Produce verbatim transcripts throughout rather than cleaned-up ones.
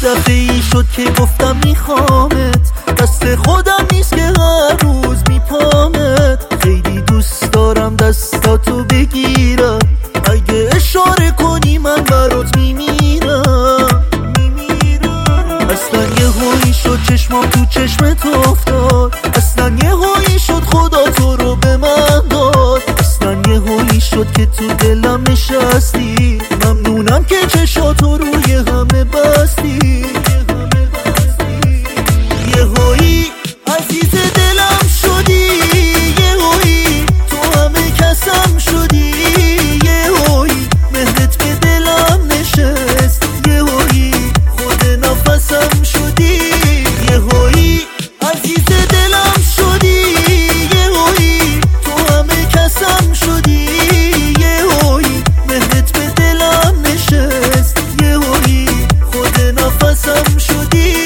دفعه ای شد که گفتم میخوامت، دست خودم نیست که هر روز میپامت. خیلی دوست دارم دستاتو بگیرم، اگه اشاره کنی من برات میمیرم. اصلا یه هایی شد چشمام تو چشمت افتاد، اصلا یه هایی شد خدا تو رو به من داد. اصلا یه هایی شد که تو دلم نشستی، ممنونم که چشاتو روی همه بستی. یه هایی عزیز دلم شدی، یه هایی تو همه کسم شدی، یه هایی مهرت به دلم نشست، یه هایی خود نفسم شدی. یه هایی عزیز دلم شدی، یه هایی تو همه کسم شدی، یه هایی مهرت به دلم نشست، یه هایی خود نفسم شدی.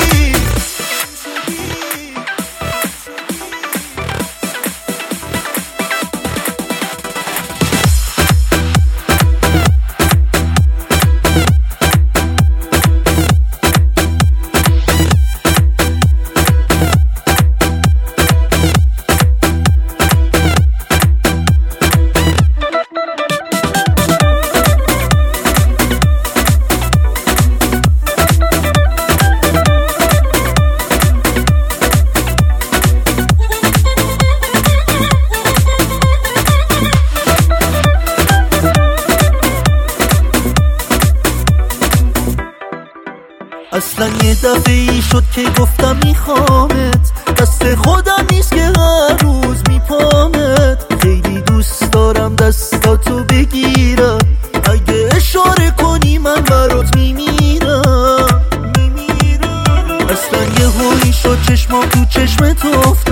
اصلا یه دفعه ای شد که گفتم میخوامت، دست خودم نیست که هر روز میپامت. خیلی دوست دارم دستاتو بگیرم، اگه اشاره کنی من برات میمیرم. اصلا یه هایی شد چشمام تو چشمت افتاد،